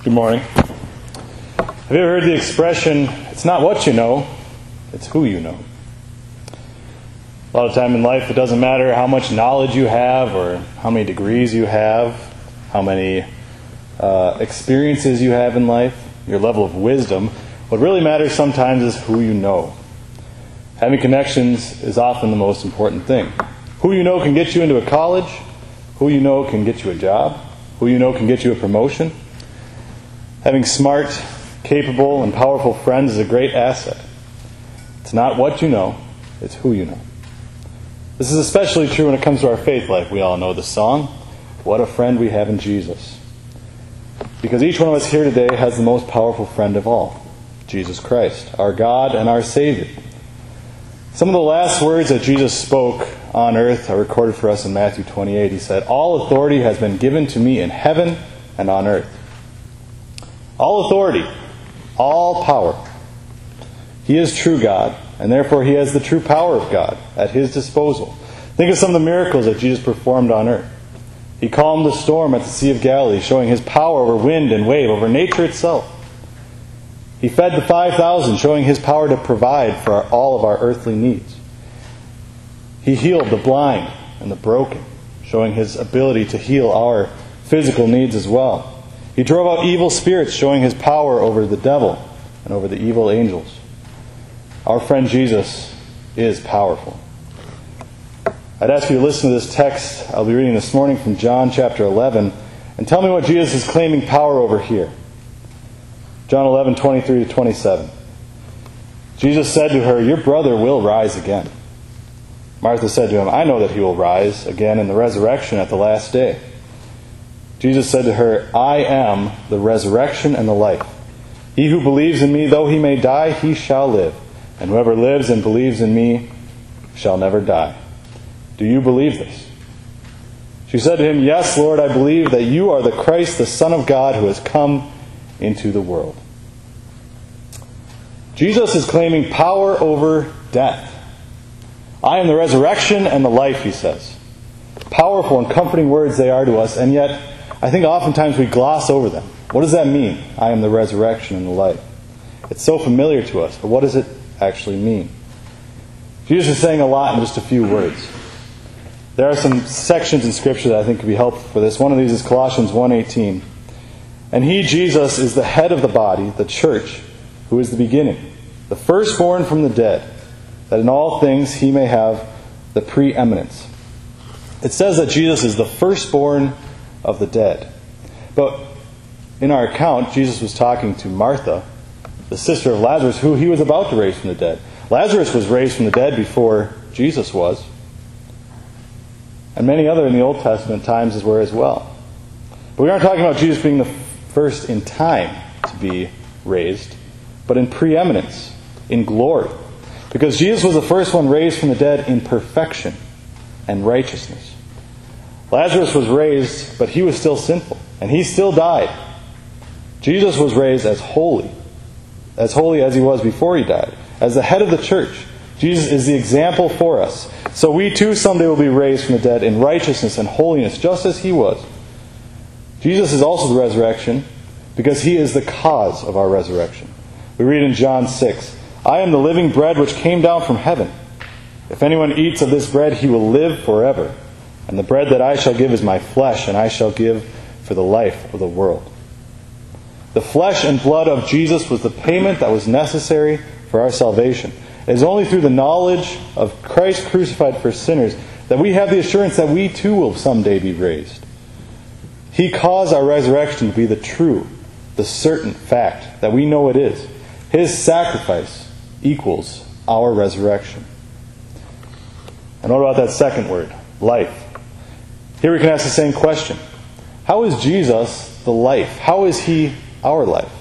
Good morning. Have you ever heard the expression, it's not what you know, it's who you know? A lot of time in life, it doesn't matter how much knowledge you have or how many degrees you have, how many experiences you have in life, your level of wisdom. What really matters sometimes is who you know. Having connections is often the most important thing. Who you know can get you into a college. Who you know can get you a job. Who you know can get you a promotion. Having smart, capable, and powerful friends is a great asset. It's not what you know, it's who you know. This is especially true when it comes to our faith life. We all know the song, What a Friend We Have in Jesus. Because each one of us here today has the most powerful friend of all, Jesus Christ, our God and our Savior. Some of the last words that Jesus spoke on earth are recorded for us in Matthew 28. He said, "All authority has been given to me in heaven and on earth." All authority, all power. He is true God, and therefore He has the true power of God at His disposal. Think of some of the miracles that Jesus performed on earth. He calmed the storm at the Sea of Galilee, showing His power over wind and wave, over nature itself. He fed the 5,000, showing His power to provide for all of our earthly needs. He healed the blind and the broken, showing His ability to heal our physical needs as well. He drove out evil spirits, showing His power over the devil and over the evil angels. Our friend Jesus is powerful. I'd ask you to listen to this text I'll be reading this morning from John chapter 11, and tell me what Jesus is claiming power over here. John 11, 23 to 27. Jesus said to her, "Your brother will rise again." Martha said to Him, "I know that he will rise again in the resurrection at the last day." Jesus said to her, "I am the resurrection and the life. He who believes in me, though he may die, he shall live. And whoever lives and believes in me shall never die. Do you believe this?" She said to Him, "Yes, Lord, I believe that you are the Christ, the Son of God, who has come into the world." Jesus is claiming power over death. "I am the resurrection and the life," He says. Powerful and comforting words they are to us, and yet I think oftentimes we gloss over them. What does that mean? I am the resurrection and the life. It's so familiar to us, but what does it actually mean? Jesus is saying a lot in just a few words. There are some sections in Scripture that I think could be helpful for this. One of these is Colossians 1:18. "And He, Jesus, is the head of the body, the church, who is the beginning, the firstborn from the dead, that in all things He may have the preeminence." It says that Jesus is the firstborn of the dead. But in our account, Jesus was talking to Martha, the sister of Lazarus, who He was about to raise from the dead. Lazarus was raised from the dead before Jesus was. And many other in the Old Testament times were as well. But we aren't talking about Jesus being the first in time to be raised, but in preeminence, in glory. Because Jesus was the first one raised from the dead in perfection and righteousness. Lazarus was raised, but he was still sinful, and he still died. Jesus was raised as holy as He was before He died. As the head of the church, Jesus is the example for us. So we too someday will be raised from the dead in righteousness and holiness, just as He was. Jesus is also the resurrection, because He is the cause of our resurrection. We read in John 6, "I am the living bread which came down from heaven. If anyone eats of this bread, he will live forever. And the bread that I shall give is my flesh, and I shall give for the life of the world." The flesh and blood of Jesus was the payment that was necessary for our salvation. It is only through the knowledge of Christ crucified for sinners that we have the assurance that we too will someday be raised. He caused our resurrection to be the true, the certain fact that we know it is. His sacrifice equals our resurrection. And what about that second word, life? Here we can ask the same question. How is Jesus the life? How is He our life?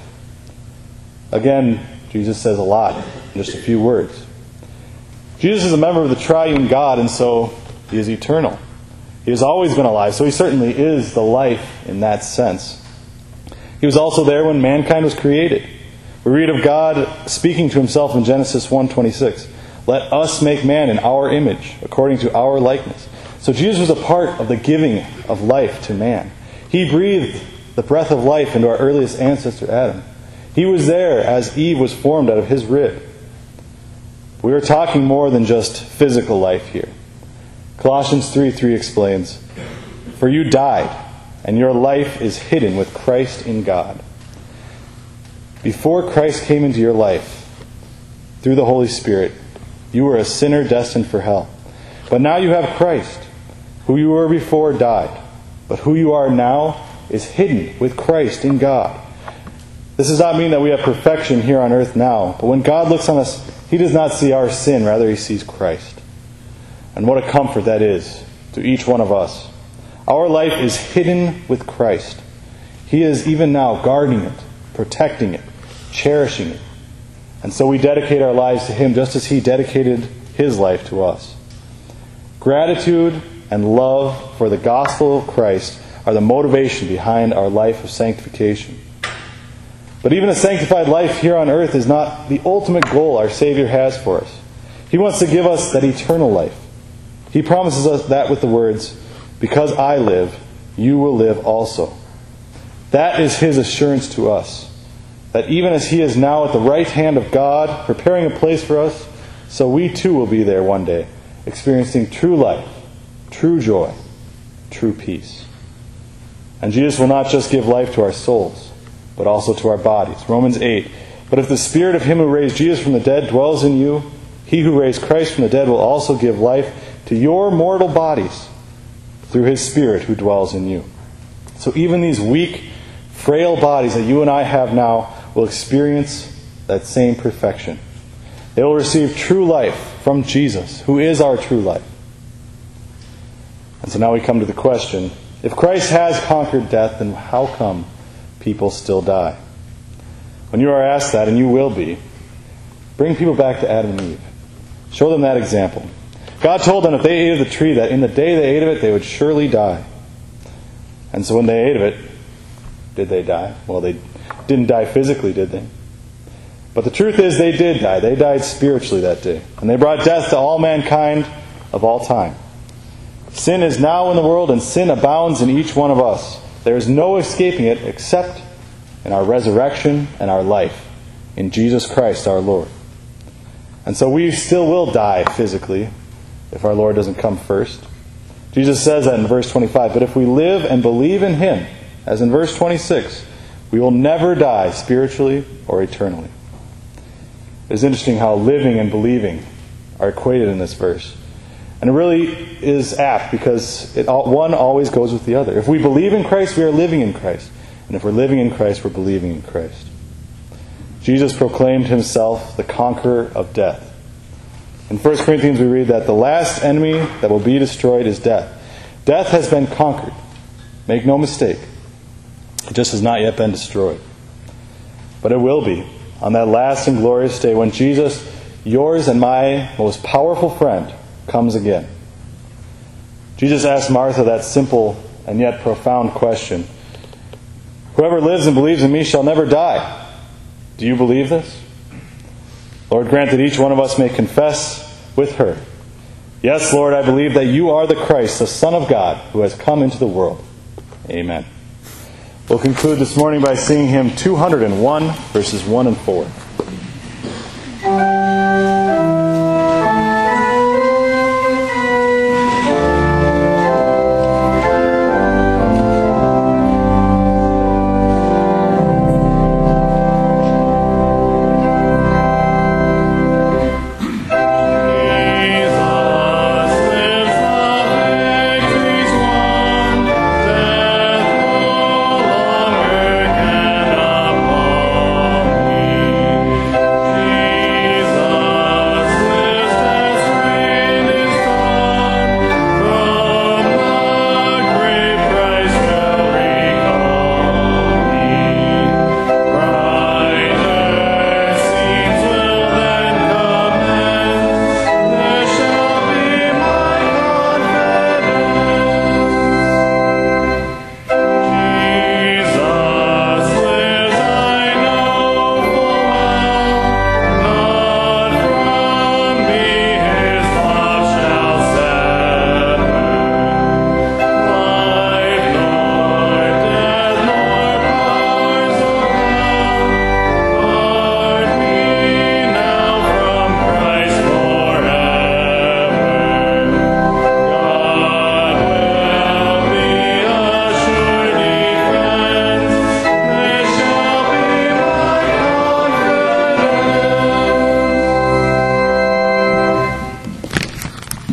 Again, Jesus says a lot in just a few words. Jesus is a member of the triune God, and so He is eternal. He has always been alive, so He certainly is the life in that sense. He was also there when mankind was created. We read of God speaking to Himself in Genesis 1:26. "Let us make man in our image, according to our likeness." So Jesus was a part of the giving of life to man. He breathed the breath of life into our earliest ancestor Adam. He was there as Eve was formed out of his rib. We are talking more than just physical life here. Colossians 3:3 explains, "For you died, and your life is hidden with Christ in God." Before Christ came into your life, through the Holy Spirit, you were a sinner destined for hell. But now you have Christ, who you were before died, but who you are now is hidden with Christ in God. This does not mean that we have perfection here on earth now, but when God looks on us, He does not see our sin, rather He sees Christ. And what a comfort that is to each one of us. Our life is hidden with Christ. He is even now guarding it, protecting it, cherishing it. And so we dedicate our lives to Him just as He dedicated His life to us. Gratitude and love for the gospel of Christ are the motivation behind our life of sanctification. But even a sanctified life here on earth is not the ultimate goal our Savior has for us. He wants to give us that eternal life. He promises us that with the words, "Because I live, you will live also." That is His assurance to us, that even as He is now at the right hand of God, preparing a place for us, so we too will be there one day, experiencing true life, true joy, true peace. And Jesus will not just give life to our souls, but also to our bodies. Romans 8, "But if the Spirit of Him who raised Jesus from the dead dwells in you, He who raised Christ from the dead will also give life to your mortal bodies through His Spirit who dwells in you." So even these weak, frail bodies that you and I have now will experience that same perfection. They will receive true life from Jesus, who is our true life. And so now we come to the question, if Christ has conquered death, then how come people still die? When you are asked that, and you will be, bring people back to Adam and Eve. Show them that example. God told them if they ate of the tree, that in the day they ate of it, they would surely die. And so when they ate of it, did they die? Well, they didn't die physically, did they? But the truth is they did die. They died spiritually that day. And they brought death to all mankind of all time. Sin is now in the world, and sin abounds in each one of us. There is no escaping it except in our resurrection and our life in Jesus Christ our Lord. And so we still will die physically if our Lord doesn't come first. Jesus says that in verse 25, "But if we live and believe in Him," as in verse 26, "we will never die spiritually or eternally." It's interesting how living and believing are equated in this verse. And it really is apt because one always goes with the other. If we believe in Christ, we are living in Christ. And if we're living in Christ, we're believing in Christ. Jesus proclaimed Himself the conqueror of death. In 1 Corinthians we read that the last enemy that will be destroyed is death. Death has been conquered. Make no mistake. It just has not yet been destroyed. But it will be on that last and glorious day when Jesus, yours and my most powerful friend, comes again. Jesus asked Martha that simple and yet profound question. "Whoever lives and believes in me shall never die." Do you believe this? Lord, grant that each one of us may confess with her, "Yes, Lord, I believe that you are the Christ, the Son of God, who has come into the world." Amen. We'll conclude this morning by singing hymn 201, verses 1 and 4.